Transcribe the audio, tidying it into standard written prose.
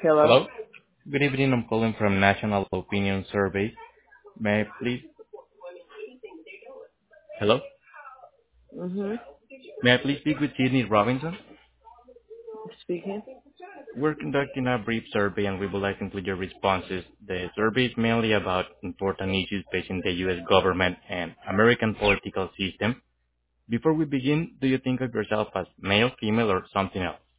Hello? Hello. Good evening. I'm calling from National Opinion Survey. May I please? Hello. Mm-hmm. May I please speak with Sydney Robinson? Speaking. We're conducting a brief survey and we would like to include your responses. The survey is mainly about important issues facing the U.S. government and American political system. Before we begin, do you think of yourself as male, female, or something else?